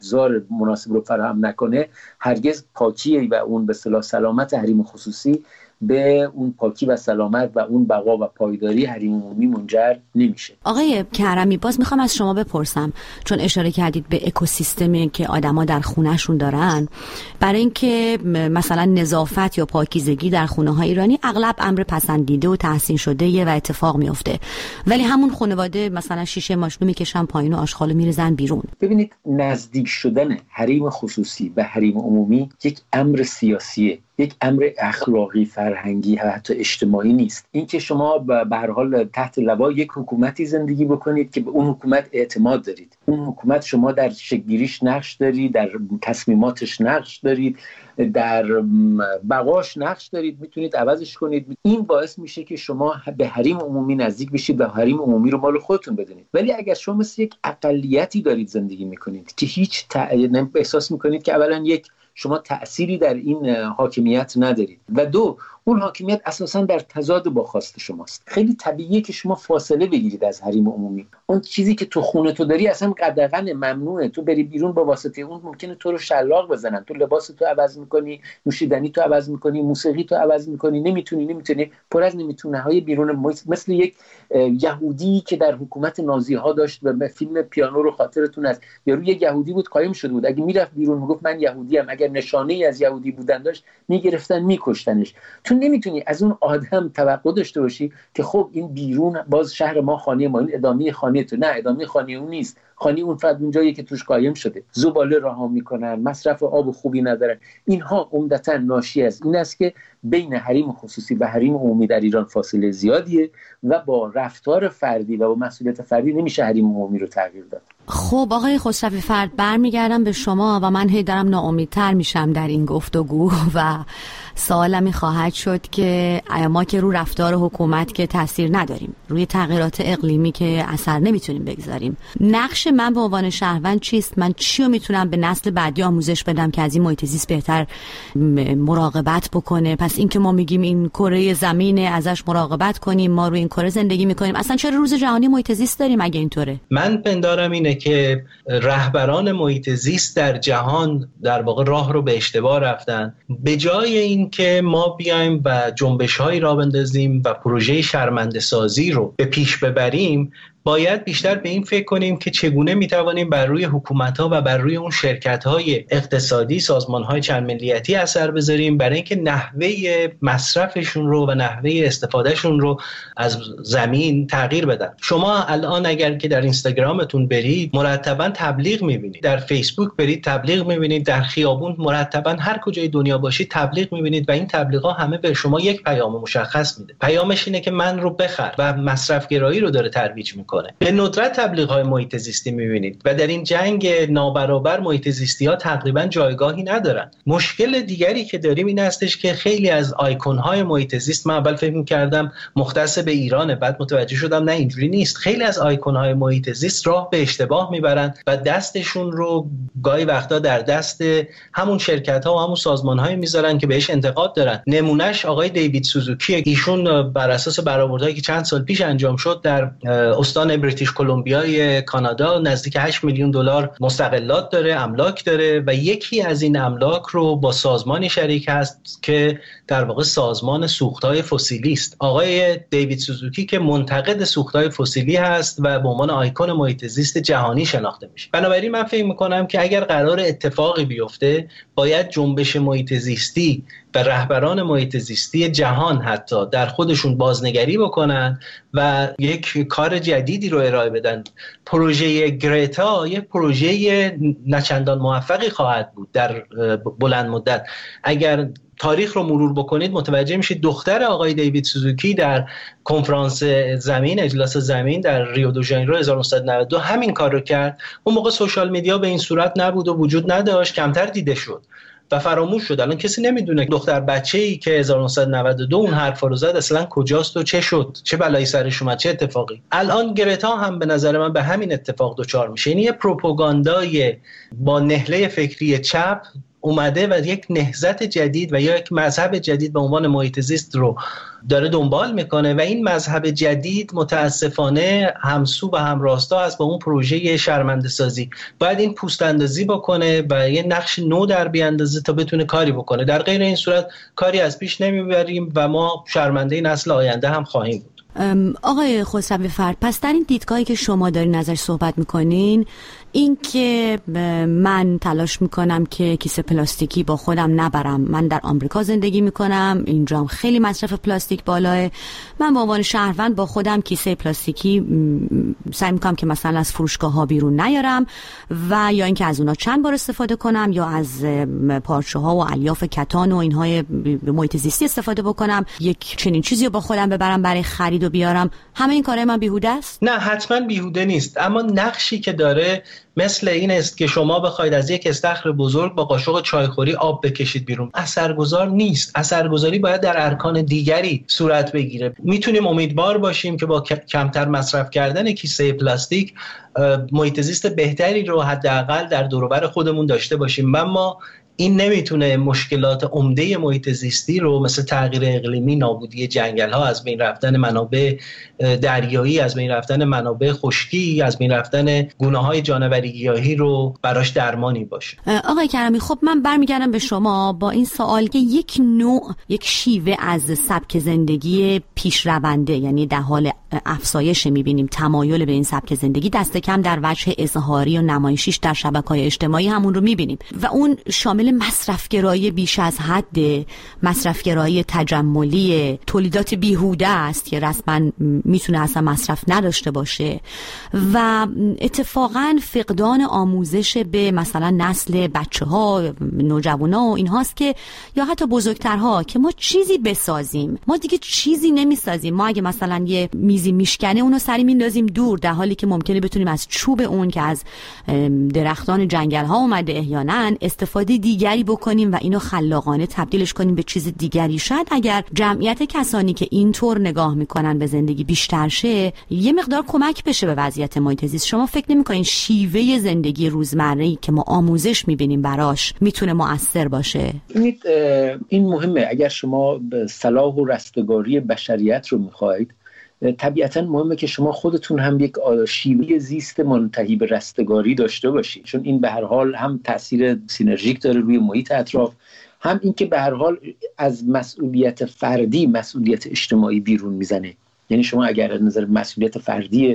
ابزار مناسب رو فراهم نکنه، هرگز پاکی و اون به اصطلاح سلامت حریم خصوصی به اون پاکی و سلامت و اون بقا و پایداری حریم عمومی منجر نمیشه. آقای کرمی، باز میخوام از شما بپرسم، چون اشاره کردید به اکوسیستمی که آدما در خونهشون دارن، برای اینکه مثلا نظافت یا پاکیزگی در خونه‌های ایرانی اغلب امر پسندیده و تحسین شده و اتفاق میفته، ولی همون خانواده مثلا شیشه ماشینو میکشن پایین و آشغالو میریزن بیرون. ببینید، نزدیک شدن حریم خصوصی به حریم عمومی یک امر سیاسیه، یک امر اخلاقی، فرهنگی و حتی اجتماعی نیست. این که شما به هر حال تحت لوای یک حکومتی زندگی بکنید که به اون حکومت اعتماد دارید، اون حکومت شما در شکل‌گیریش نقش دارید، در تصمیماتش نقش دارید، در بقاش نقش دارید، میتونید عوضش کنید. این باعث میشه که شما به حریم عمومی نزدیک بشید و حریم عمومی رو مال خودتون بدونید. ولی اگر شما مثل یک اقلیتی دارید زندگی میکنید که هیچ احساس میکنید که اولا یک شما تأثیری در این حاکمیت ندارید و دو، اون حاکمیت اساساً در تضاد با خواست شماست، خیلی طبیعیه که شما فاصله بگیرید از حریم عمومی. اون چیزی که تو خونه تو داری اصلا قدغن ممنوعه، تو بری بیرون با واسطه اون ممکنه تو رو شلاق بزنن، تو لباس تو عوض میکنی، نوشیدنی تو عوض میکنی، موسیقی تو عوض میکنی، نمیتونی پر از نمیتونه‌های بیرون، مثل یک یهودی که در حکومت نازی ها داشت و فیلم پیانو رو خاطرتون هست، یارو یک یهودی بود قایم شده بود، اگه میرفت بیرون میگفت من یهودی ام، اگر نشانه‌ای از یهودی بودن داشت میگرفتن میکشتنش. تو نمیتونی از اون آدم توقع داشته باشی که خب این بیرون باز شهر ما خانه ما، این ادامه خانه تو. نه، ادامه خانه اون نیست، خانه اون فقط اون جایی که توش قایم شده. زباله رها میکنن، مصرف آب خوبی ندارن. اینها عمدتاً ناشی از این است که بین حریم خصوصی و حریم عمومی در ایران فاصله زیادیه و با رفتار فردی و با مسئولیت فردی نمیشه حریم عمومی رو تغییر داد. خب آقای خسروی فرد، برمیگردم به شما و من هی دارم ناامیدتر میشم در این گفتگو و سوالم خواهد شد که ما که رو رفتار حکومت که تاثیر نداریم، روی تغییرات اقلیمی که اثر نمیتونیم بگذاریم، نقش من به عنوان شهروند چیست؟ من چی رو میتونم به نسل بعدی آموزش بدم که از این محیط زیست بهتر مراقبت بکنه؟ پس این که ما میگیم این کره زمینه ازش مراقبت کنیم، ما روی این کره زندگی میکنیم، اصلا چرا روز جهانی محیط زیست داریم اگه اینطوره؟ من پندارم اینه که رهبران محیط زیست در جهان در واقع راه رو به اشتباه رفتن. به جای این که ما بیایم و جنبش‌هایی را بندازیم و پروژه شرمنده سازی رو به پیش ببریم، باید بیشتر به این فکر کنیم که چگونه میتوانیم بر روی حکومت‌ها و بر روی اون شرکت‌های اقتصادی، سازمان‌های چند ملیتی اثر بذاریم برای اینکه نحوه مصرفشون رو و نحوه استفادهشون رو از زمین تغییر بدن. شما الان اگر که در اینستاگرامتون برید مرتباً تبلیغ می‌بینید، در فیسبوک برید تبلیغ می‌بینید، در خیابون مرتباً هر کجای دنیا باشید تبلیغ می‌بینید و این تبلیغ‌ها همه به شما یک پیام مشخص میده. پیامش اینه که من رو بخر و مصرف‌گرایی رو داره ترویج می‌کنه. به ندرت تبلیغ‌های محیط زیستی می‌بینید و در این جنگ نابرابر محیط زیستی‌ها تقریباً جایگاهی ندارن. مشکل دیگری که داریم این هستش که خیلی از آیکون‌های محیط زیست، من اول فکر می‌کردم مختص به ایرانه، بعد متوجه شدم نه اینجوری نیست. خیلی از آیکون‌های محیط زیست راه به اشتباه میبرن و دستشون رو گاهی وقتا در دست همون شرکت‌ها و همون سازمان‌های میذارن که بهش انتقاد دارن. نمونهش آقای دیوید سوزوکی، ایشون بر اساس برآوردهایی که چند سال پیش انجام شد در استان بریتیش کلمبیای کانادا نزدیک 8 میلیون دلار مستغلات داره، املاک داره و یکی از این املاک رو با سازمانی شریک هست که در واقع سازمان سوخت‌های فسیلی است. آقای دیوید سوزوکی که منتقد سوخت‌های فسیلی هست و به عنوان آیکون محیط زیست جهانی شناخته میشه. بنابراین من فکر می‌کنم که اگر قرار اتفاقی بیفته باید جنبش محیط زیستی و رهبران محیط زیستی جهان حتی در خودشون بازنگری بکنن و یک کار جدیدی رو ارائه بدن. پروژه گرتا یک پروژه نچندان موفقی خواهد بود در بلند مدت. اگر تاریخ رو مرور بکنید متوجه میشید دختر آقای دیوید سوزوکی در کنفرانس زمین، اجلاس زمین در ریو دو ژانیرو 1992 همین کار رو کرد. اون موقع سوشال میدیا به این صورت نبود و وجود نداشت، کمتر دیده شد و فراموش شد. الان کسی نمیدونه دختر بچه‌ای که 1992 اون حرفا رو زد اصلا کجاست و چه شد، چه بلایی سرش اومد، چه اتفاقی. الان گرتا هم به نظر من به همین اتفاق دچار میشه. این یه پروپاگاندای با نهله فکری چپ اومده و یک نهضت جدید و یا یک مذهب جدید به عنوان محیط زیست رو داره دنبال میکنه و این مذهب جدید متاسفانه همسو و همراستا است با اون پروژه شرمنده سازی. باید این پوست اندازی بکنه و یه نقش نو در بیاندازه تا بتونه کاری بکنه. در غیر این صورت کاری از پیش نمیبریم و ما شرمنده نسل آینده هم خواهیم بود. آقای خسروی فرد، پس در این دیدگاهی که شما دارین ازش صحبت میکنین، این که من تلاش میکنم که کیسه پلاستیکی با خودم نبرم، من در آمریکا زندگی میکنم، اینجا خیلی مصرف پلاستیک بالاه، من به عنوان شهروند با خودم کیسه پلاستیکی سعی میکنم که مثلا از فروشگاه ها بیرون نیارم و یا اینکه از اونا چند بار استفاده کنم یا از پارچه ها و الیاف کتان و اینهای محیط زیستی استفاده بکنم، یک چنین چیزی رو با خودم ببرم برای خرید و بیارم. همه این کارهای من بیهوده است؟ نه، حتما بیهوده نیست، اما نقشی که داره مثل این است که شما بخواید از یک استخر بزرگ با قاشق چایخوری آب بکشید بیرون. اثرگذار نیست. اثرگذاری باید در ارکان دیگری صورت بگیره. میتونیم امیدوار باشیم که با کمتر مصرف کردن کیسه پلاستیک محیط زیست بهتری رو حداقل در دور و بر خودمون داشته باشیم. اما این نمیتونه مشکلات عمده محیط زیستی رو مثل تغییر اقلیمی، نابودی جنگل‌ها، از بین رفتن منابع دریایی، از بین رفتن منابع خشکی، از بین رفتن گونه‌های جانوری گیاهی رو براش درمانی باشه. آقای کرمی، خب من برمیگردم به شما با این سوال که یک نوع، یک شیوه از سبک زندگی پیشرونده، یعنی در حال افزایش میبینیم تمایل به این سبک زندگی، دست کم در وجه اظهاری و نمایشیش در شبکه‌های اجتماعی همون رو میبینیم و اون شامل مصرفگرایی بیش از حد، مصرفگرایی تجملی، تولیدات بیهوده است که رسما میتونه اصلا مصرف نداشته باشه و اتفاقا فقدان آموزش به مثلا نسل بچه‌ها، نوجوانا و اینهاست که یا حتی بزرگترها که ما چیزی بسازیم، ما دیگه چیزی نمیسازیم. ما اگه مثلا یه میزی میشکنه اونو سری میندازیم دور، در حالی که ممکنه بتونیم از چوب اون که از درختان جنگل ها اومده احیانا استفاده دیگری بکنیم و اینو خلاقانه تبدیلش کنیم به چیز دیگری. شاید اگر جمعیت کسانی که اینطور نگاه میکنن به زندگی بیشتر شه، یه مقدار کمک بشه به وضعیت محیط زیست. شما فکر نمیکنین شیوه زندگی روزمره‌ای که ما آموزش میبینیم براش میتونه مؤثر باشه؟ این مهمه. اگر شما صلاح و رستگاری بشریت رو میخواید، طبیعتاً مهمه که شما خودتون هم یک شیوه زیست منتهی به رستگاری داشته باشید، چون این به هر حال هم تأثیر سینرژیک داره روی محیط اطراف، هم این که به هر حال از مسئولیت فردی مسئولیت اجتماعی بیرون میزنه. یعنی شما اگر از نظر مسئولیت فردی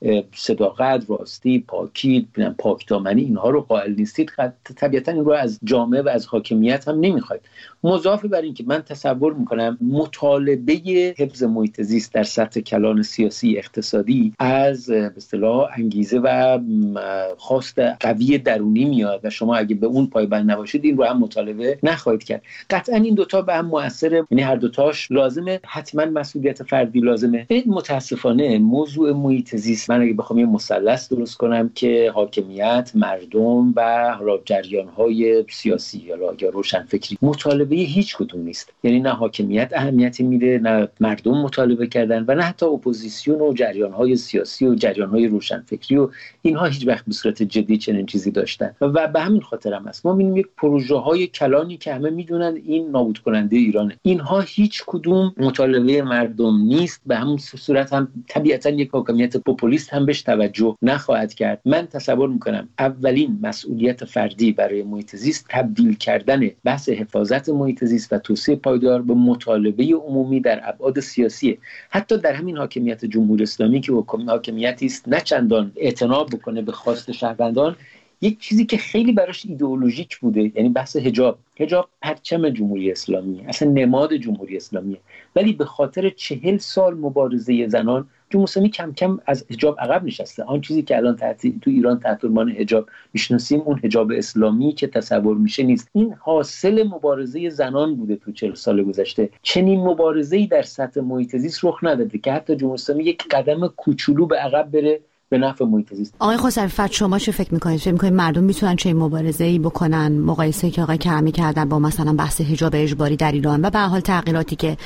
صداقت، راستی، پاکی، پاکدامنی اینها رو قائل نیستید، طبیعتا این رو از جامعه و از حاکمیت هم نمیخواید. مضافه بر این که من تصور میکنم مطالبه حفظ محیط زیست در سطح کلان سیاسی اقتصادی از به اصطلاح انگیزه و خواست قوی درونی میاد و شما اگه به اون پایبند نباشید این رو هم مطالبه نخواهید کرد. قطعا این دوتا به هم مؤثره، یعنی هر دوتاش لازمه، حتما مسئولیت فردی لازمه. متاسفانه موضوع محیط زیست، من اگه بخوام یه مثلث درست کنم که حاکمیت، مردم و جریان‌های سیاسی یا روشنفکری، مطالبه هیچ کدوم نیست. یعنی نه حاکمیت اهمیتی میده، نه مردم مطالبه کردن و نه حتی اپوزیسیون و جریان‌های سیاسی و جریان‌های روشنفکری و اینها هیچ وقت به صورت جدی چنین چیزی داشتن و به همین خاطر هم است ما می‌بینیم یک پروژه‌های کلانی که همه میدونن این نابود کننده ایرانه، اینها هیچ کدوم مطالبه مردم نیست. به همون صورت هم طبیعتاً یک حاکمیت پوپولیست هم بهش توجه نخواهد کرد. من تصور میکنم اولین مسئولیت فردی برای محیط زیست تبدیل کردن بحث حفاظت محیط زیست و توسعه پایدار به مطالبه عمومی در ابعاد سیاسی. حتی در همین حاکمیت جمهوری اسلامی که حاکمیتی است نه چندان اعتنا بکنه به خواست شهروندان، یک چیزی که خیلی براش ایدئولوژیک بوده، یعنی بحث حجاب پرچم جمهوری اسلامی، اصلا نماد جمهوری اسلامیه، ولی به خاطر 40 سال مبارزه زنان جمهوری اسلامی کم کم از حجاب عقب نشسته. آن چیزی که الان تو ایران تحت عنوان حجاب میشناسیم، اون حجاب اسلامی که تصور میشه نیست. این حاصل مبارزه زنان بوده تو 40 سال گذشته. چنین مبارزه‌ای در سطح محیط زیست رخ نداده که حتی جمهوری اسلامی یک قدم کوچولو به عقب بره به نفع محیط زیست. آقای خسروی فرد شما چه فکر میکنید؟ فکر میکنید مردم میتونن چه مبارزه‌ای بکنن مقایسه که آقای کرمی کردن با مثلا بحث حجاب اجباری در ایران و به هر حال تغییراتی که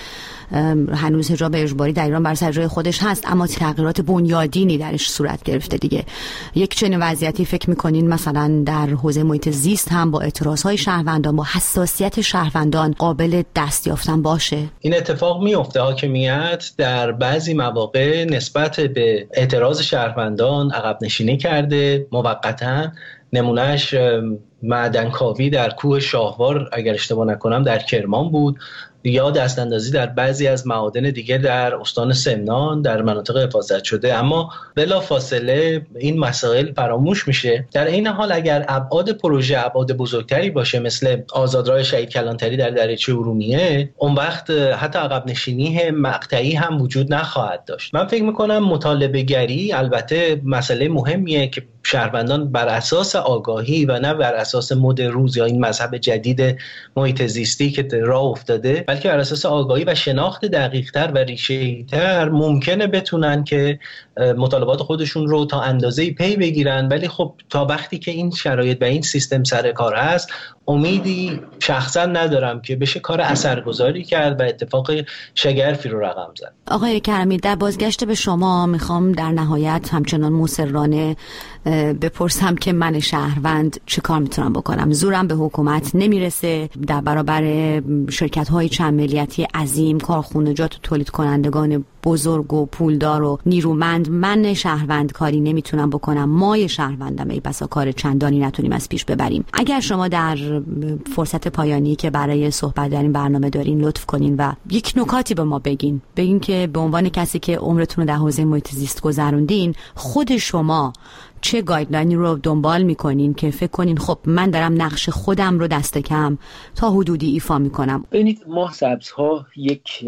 هنوز حجاب اجباری در ایران بر سر جای خودش هست اما تغییرات بنیادینی درش صورت گرفته دیگه، یک چنین وضعیتی فکر میکنین مثلا در حوزه محیط زیست هم با اعتراضهای شهروندان، با حساسیت شهروندان قابل دست یافتن باشه؟ این اتفاق میفته. حاکمیت در بعضی مواقع نسبت به اعتراض شهروندان عقب نشینی کرده موقتا. نمونهش معدنکاوی در کوه شاهوار اگر اشتباه نکنم در کرمان بود، یا دستاندازی در بعضی از معادن دیگه در استان سمنان در مناطق حفاظت شده. اما بلا فاصله این مسائل فراموش میشه. در این حال اگر ابعاد پروژه ابعاد بزرگتری باشه مثل آزادراه شهید کلانتری در دریاچه ارومیه، اون وقت حتی عقب نشینی مقطعی هم وجود نخواهد داشت. من فکر میکنم مطالبه گری البته مسئله مهمیه که شهروندان بر اساس آگاهی و نه بر اساس مد روز یا این مذهب جدید محیط زیستی که راه افتاده، بلکه بر اساس آگاهی و شناخت دقیق‌تر و ریشه‌ای‌تر ممکنه بتونن که مطالبات خودشون رو تا اندازه‌ای پی بگیرن. ولی خب تا وقتی که این شرایط و این سیستم سر کار هست، امیدی شخصا ندارم که بشه کار اثرگذاری کرد و اتفاق شگرفی رو رقم زد. آقای کرمی، در بازگشت به شما میخوام در نهایت همچنان مصرانه بپرسم که من شهروند چه کار میتونم بکنم؟ زورم به حکومت نمیرسه در برابر شرکت‌های چند ملیتی عظیم، کارخانجات و تولید کنندگان بزرگ و پولدار و نیرومند. من شهروند کاری نمیتونم بکنم، مای شهروندم، ای بسا کار چندانی نتونیم از پیش ببریم. اگر شما در فرصت پایانی که برای صحبت در این برنامه دارین لطف کنین و یک نکاتی به ما بگین که به عنوان کسی که عمرتون رو در حوزه محیط زیست گذروندین، خود شما چه گایدلاینی رو دنبال میکنین که فکر کنین خب من دارم نقش خودم رو دست کم تا حدودی ایفا میکنم؟ ببینید، ما سبزها یک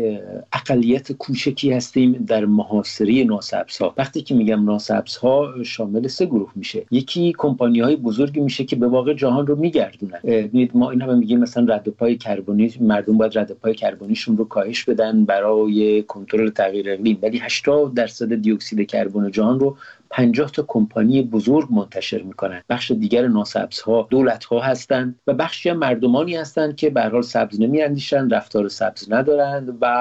اقلیت کوچکی هستیم در محاصره ناسبزها. وقتی که میگم ناسبزها شامل 3 گروه میشه. یکی کمپانی‌های بزرگی میشه که به واقع جهان رو میگردونن. ببینید ما این هم میگیم مثلا رد پای کربنی، مردم باید رد پای کربنیشون رو کاهش بدن برای کنترل تغییر اقلیم، ولی 80% دی اکسید کربن جهان رو 50 تا کمپانی بزرگ منتشر میکنن. بخش دیگر ناسبزها دولت‌ها هستند و بخشی هم مردمانی هستند که به هر حال سبز نمی‌اندیشن، رفتار سبز ندارند و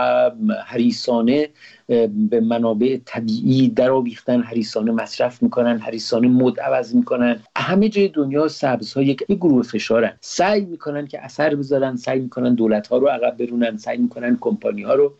حریصانه به منابع طبیعی درآویختن، حریصانه مصرف میکنن، حریصانه مد عوض میکنن. همه جای دنیا سبزها یک گروه فشارن، سعی میکنن که اثر بذارن، سعی میکنن دولت‌ها رو عقب برونن، سعی میکنن کمپانی‌ها رو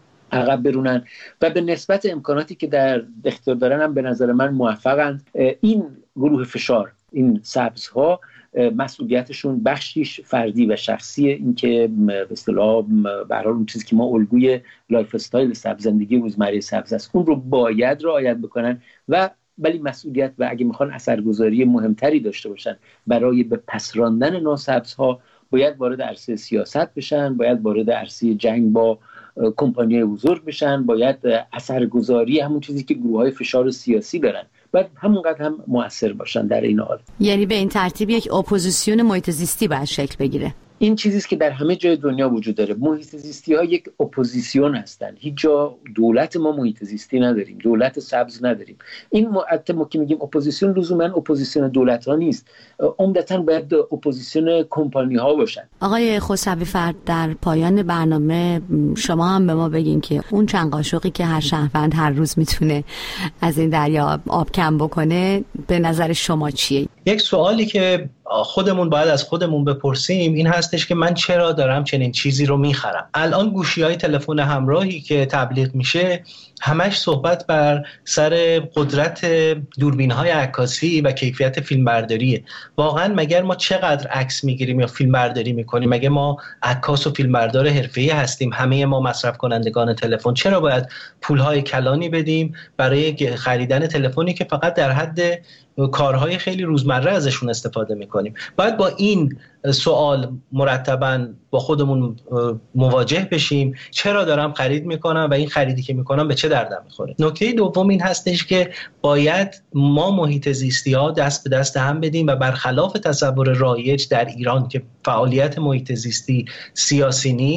عقب برونن و به نسبت امکاناتی که در اختیار دارن هم به نظر من موفقن. این گروه فشار، این سبزها، مسئولیتشون بخشیش فردی و شخصیه، این که به اصطلاح به هر حال اون چیزی که ما الگوی لایف استایل سبز، زندگی روزمره سبز است، اون رو باید رعایت بکنن و ولی مسئولیت و اگه میخوان اثرگذاری مهمتری داشته باشن برای به پس راندن ناسبزها، باید وارد عرصه سیاست بشن، باید وارد عرصه جنگ با کمپانی‌های بزرگ بشن، باید اثرگذاری همون چیزی که گروه‌های فشار سیاسی دارن باید همونقدر هم مؤثر باشن در این حال. یعنی به این ترتیب یک اپوزیسیون محیط زیستی باید شکل بگیره. این چیزیست که در همه جای دنیا وجود داره. محیط زیستی ها یک اپوزیسیون هستن. هیچ جا دولت ما محیط زیستی نداریم، دولت سبز نداریم. این ما که میگیم اپوزیسیون لزوما اپوزیسیون دولت ها نیست، عمدتاً باید اپوزیسیون کمپانی ها باشن. آقای خسروی فرد، در پایان برنامه شما هم به ما بگین که اون چند قاشقی که هر شهروند هر روز میتونه از این دریا آب کم بکنه به نظر شما چیه؟ یک سوالی که خودمون باید از خودمون بپرسیم این هستش که من چرا دارم چنین چیزی رو میخرم؟ الان گوشی‌های تلفن همراهی که تبلیغ میشه همش صحبت بر سر قدرت دوربین‌های عکاسی و کیفیت فیلمبرداریه. واقعا مگر ما چقدر عکس میگیریم یا فیلمبرداری میکنیم؟ مگه ما عکاس و فیلمبردار حرفه‌ای هستیم؟ همه ما مصرف کنندگان تلفن چرا باید پول‌های کلانی بدیم برای خریدن تلفنی که فقط در حد کارهای خیلی روزمره ازشون استفاده میکنیم؟ باید با این سوال مرتباً با خودمون مواجه بشیم. چرا دارم خرید میکنم و این خریدی که میکنم به چه دردم میخوره؟ نکته دوم این هستش که باید ما محیط زیستی ها دست به دست هم بدیم و برخلاف تصور رایج در ایران که فعالیت محیط زیستی سیاسی نیست،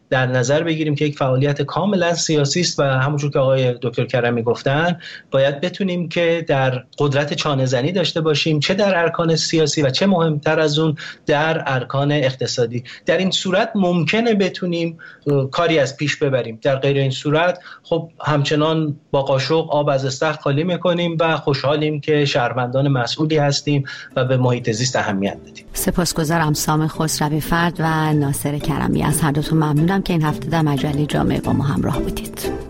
در نظر بگیریم که یک فعالیت کاملا سیاسی است و همونجور که آقای دکتر کرمی گفتن باید بتونیم که در قدرت چانه‌زنی داشته باشیم، چه در ارکان سیاسی و چه مهمتر از اون در ارکان اقتصادی. در این صورت ممکنه بتونیم کاری از پیش ببریم، در غیر این صورت خب همچنان با قاشق آب از استخر خالی میکنیم و خوشحالیم که شهروندان مسئولی هستیم و به محیط زیست اهمیت بدیم. سپاسگزارم سام خسروی فرد و ناصر کرمی. از هر دوتون ممنونم که این هفته در مجله جامعه با ما همراه بودید.